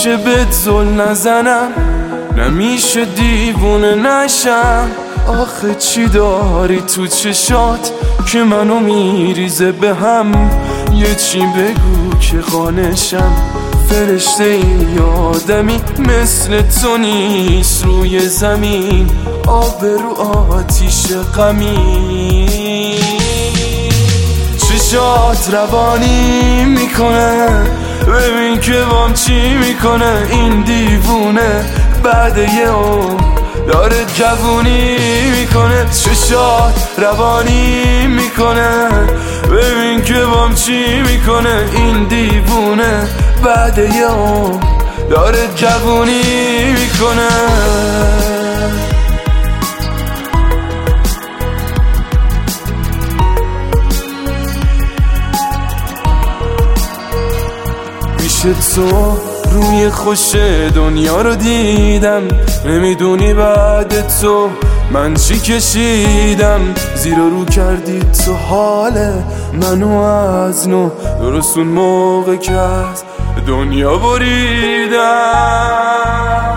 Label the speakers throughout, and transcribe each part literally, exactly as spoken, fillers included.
Speaker 1: نمیشه بهت زل نزنم، نمیشه دیوونه نشم. آخه چی داری تو چشات که منو میریزه به هم؟ یه چی بگو که قانشم. فرشته این آدمی مثل تو نیست روی زمین، آب رو آتیش غمی. چشات روانی میکنه، ببین که بام چی میکنه این دیوونه. بعد یه عمر داره جوونی میکنه. چشات روانی میکنه، ببین که بام چی میکنه این دیوونه. بعد یه عمر داره جوونی میکنه. پیش تو روی خوش دنیا رو دیدم، نمیدونی بعد تو من چی کشیدم. زیر رو کردی تو حال منو از نو، درست اون موقع که از دنیا بریدم.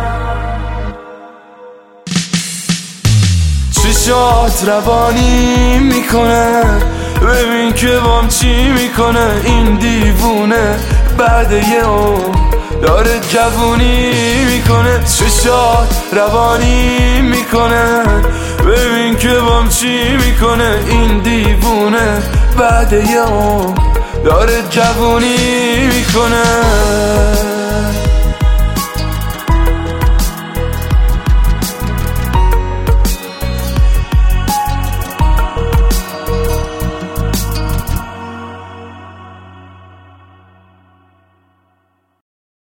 Speaker 1: چشات روانی میکنه، ببین که بام چی میکنه این دیوونه. بعد یه عمر داره جوونی میکنه. چشات روانی میکنه، ببین که بام چی میکنه این دیوونه. بعد یه عمر داره جوونی میکنه.